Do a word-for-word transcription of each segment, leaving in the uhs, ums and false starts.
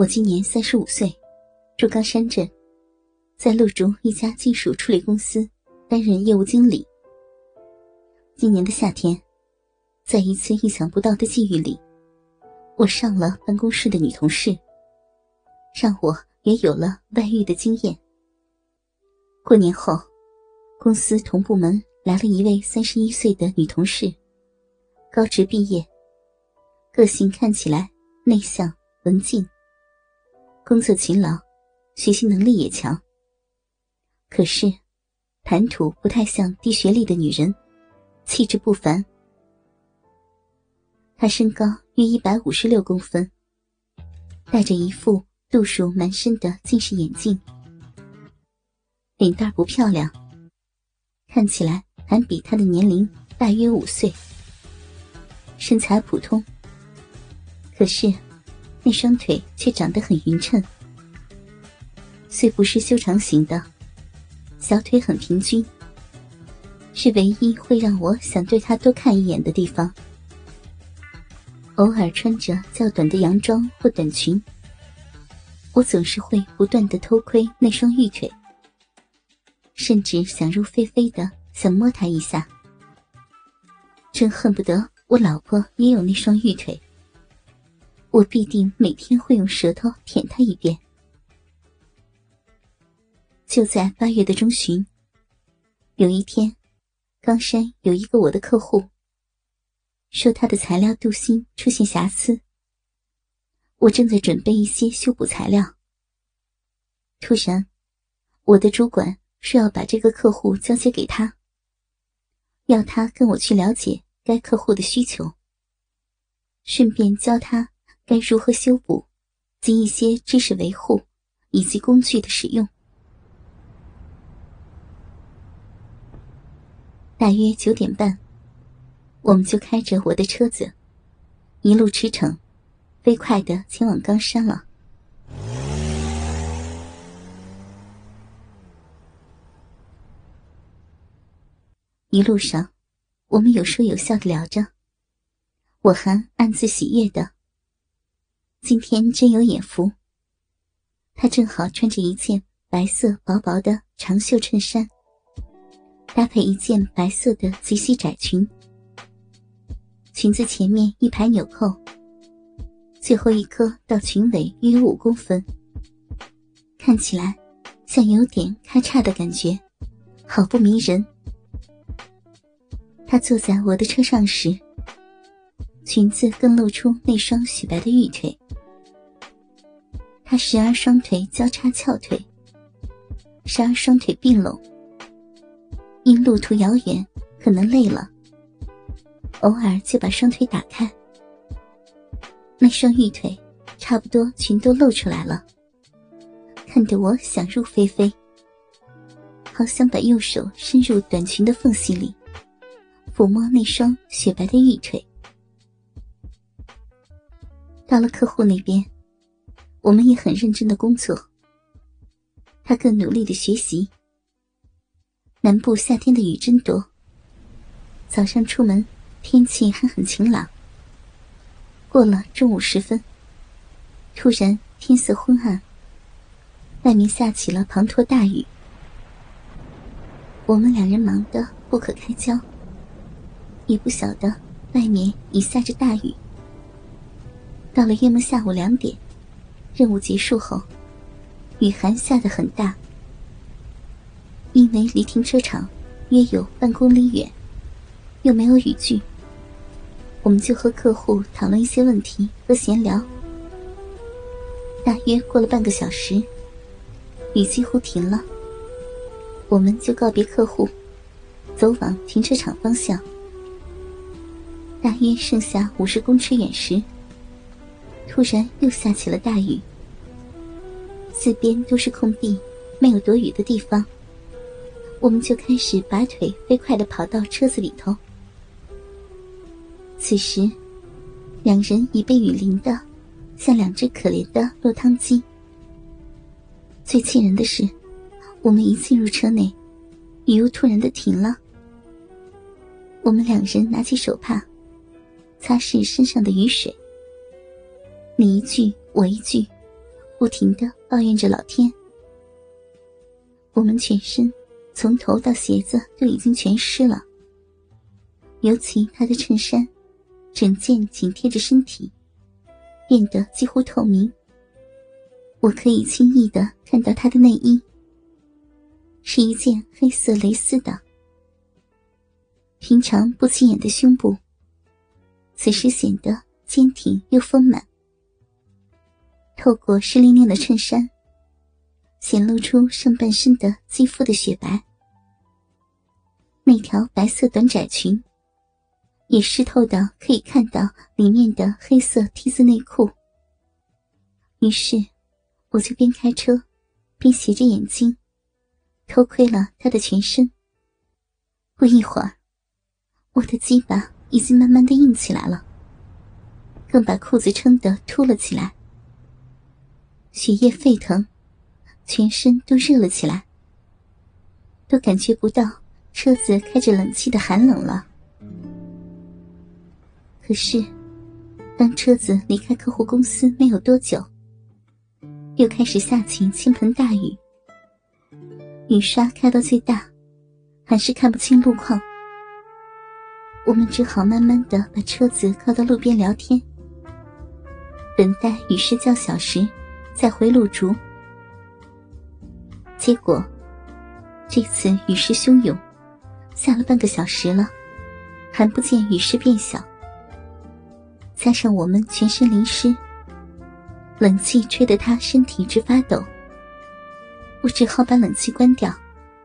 我今年三十五岁，住冈山镇，在陆竹一家金属处理公司担任业务经理。今年的夏天，在一次意想不到的际遇里，我上了办公室的女同事，让我也有了外遇的经验。过年后，公司同部门来了一位三十一岁的女同事，高职毕业，个性看起来内向文静，工作勤劳，学习能力也强。可是谈吐不太像低学历的女人，气质不凡。她身高约一百五十六公分，戴着一副度数蛮深的近视眼镜，脸蛋不漂亮，看起来还比她的年龄大约五岁。身材普通，可是那双腿却长得很匀称，虽不是修长型的，小腿很平均，是唯一会让我想对她多看一眼的地方。偶尔穿着较短的洋装或短裙，我总是会不断地偷窥那双玉腿，甚至想入非非的想摸她一下，真恨不得我老婆也有那双玉腿，我必定每天会用舌头舔她一遍。就在八月的中旬，有一天，冈山有一个我的客户说他的材料镀锌出现瑕疵，我正在准备一些修补材料。突然，我的主管说要把这个客户交接给他，要他跟我去了解该客户的需求，顺便教他该如何修补及一些知识维护以及工具的使用。大约九点半，我们就开着我的车子，一路驰骋，飞快地前往冈山了。一路上，我们有说有笑地聊着，我还暗自喜悦的。今天真有眼福。他正好穿着一件白色薄薄的长袖衬衫，搭配一件白色的及膝窄裙，裙子前面一排纽扣，最后一颗到裙尾约五公分，看起来像有点咔嚓的感觉，好不迷人。她坐在我的车上时，裙子更露出那双雪白的玉腿。她时而双腿交叉翘腿，时而双腿并拢，因路途遥远可能累了，偶尔就把双腿打开，那双玉腿差不多全都露出来了，看得我想入非非，好想把右手伸入短裙的缝隙里，抚摸那双雪白的玉腿。到了客户那边，我们也很认真的工作，他更努力的学习。南部夏天的雨真多，早上出门天气还很晴朗，过了中午时分，突然天色昏暗，外面下起了滂沱大雨。我们两人忙得不可开交，也不晓得外面已下着大雨。到了约莫下午两点，任务结束后，雨还下得很大。因为离停车场约有半公里远，又没有雨具，我们就和客户讨论一些问题和闲聊。大约过了半个小时，雨几乎停了，我们就告别客户，走往停车场方向。大约剩下五十公尺远时，突然又下起了大雨，四边都是空地，没有躲雨的地方。我们就开始拔腿飞快地跑到车子里头。此时，两人已被雨淋得像两只可怜的落汤鸡。最气人的是，我们一进入车内，雨又突然地停了。我们两人拿起手帕，擦拭身上的雨水。你一句我一句， 不停地抱怨着老天。我们全身从头到鞋子都已经全湿了，尤其他的衬衫整件紧贴着身体，变得几乎透明，我可以轻易地看到他的内衣，是一件黑色蕾丝的。平常不起眼的胸部，此时显得坚挺又丰满。透过湿淋淋的衬衫，显露出上半身的肌肤的雪白。那条白色短窄裙也湿透到可以看到里面的黑色 T 字内裤。于是我就边开车边斜着眼睛偷窥了他的全身。不一会儿，我的鸡巴已经慢慢的硬起来了，更把裤子撑得凸了起来，血液沸腾，全身都热了起来，都感觉不到车子开着冷气的寒冷了。可是当车子离开客户公司没有多久，又开始下起倾盆大雨，雨刷开到最大，还是看不清路况。我们只好慢慢地把车子靠到路边聊天，等待雨势较小时再回路竹。结果这次雨势汹涌，下了半个小时了，还不见雨势变小。加上我们全身淋湿，冷气吹得他身体直发抖，我只好把冷气关掉。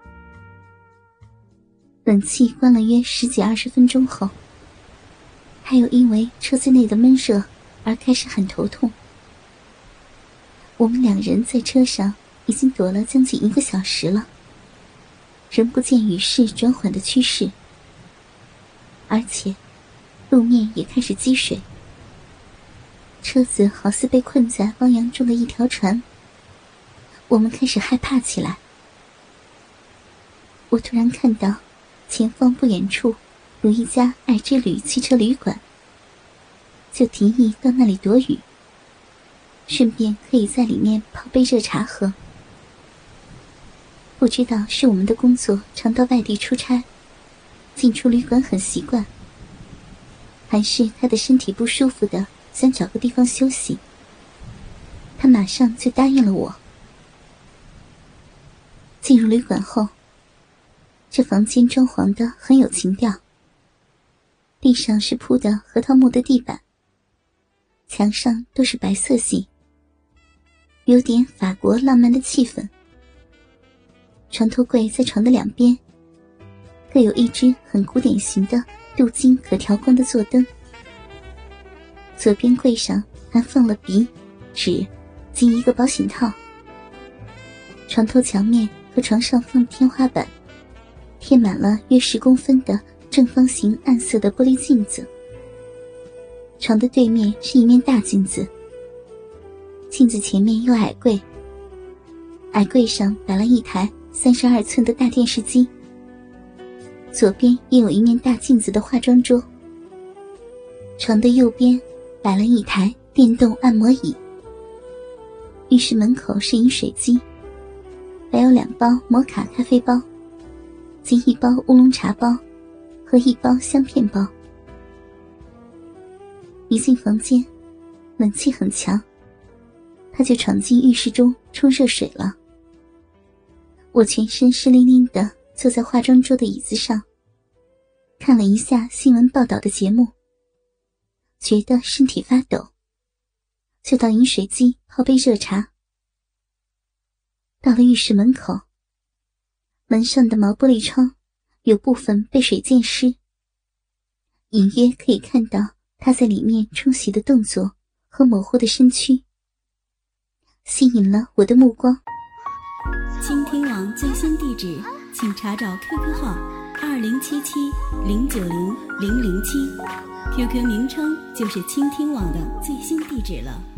冷气关了约十几二十分钟后，他又因为车子内的闷热而开始很头痛。我们两人在车上已经躲了将近一个小时了，仍不见雨势转缓的趋势，而且路面也开始积水，车子好似被困在汪洋中的一条船。我们开始害怕起来。我突然看到前方不远处有一家爱之旅汽车旅馆，就提议到那里躲雨，顺便可以在里面泡杯热茶喝。不知道是我们的工作常到外地出差，进出旅馆很习惯，还是他的身体不舒服的想找个地方休息，他马上就答应了我。进入旅馆后，这房间装潢的很有情调，地上是铺的核桃木的地板，墙上都是白色系，有点法国浪漫的气氛。床头柜在床的两边各有一只很古典型的镀金可调光的座灯，左边柜上还放了笔、纸及一个保险套。床头墙面和床上方天花板贴满了约十公分的正方形暗色的玻璃镜子。床的对面是一面大镜子，镜子前面有矮柜，矮柜上摆了一台三十二寸的大电视机，左边也有一面大镜子的化妆桌。床的右边摆了一台电动按摩椅。浴室门口是饮水机，摆有两包摩卡咖啡包及一包乌龙茶包和一包香片包。一进房间，冷气很强，他就闯进浴室中冲热水了。我全身湿淋淋的坐在化妆桌的椅子上，看了一下新闻报道的节目，觉得身体发抖，就到饮水机泡杯热茶。到了浴室门口，门上的毛玻璃窗有部分被水溅湿，隐约可以看到他在里面冲洗的动作和模糊的身躯，吸引了我的目光。 倾听网最新地址，请查找 Q Q 号二零七七零九零零零七 ，Q Q 名称就是倾听网的最新地址了。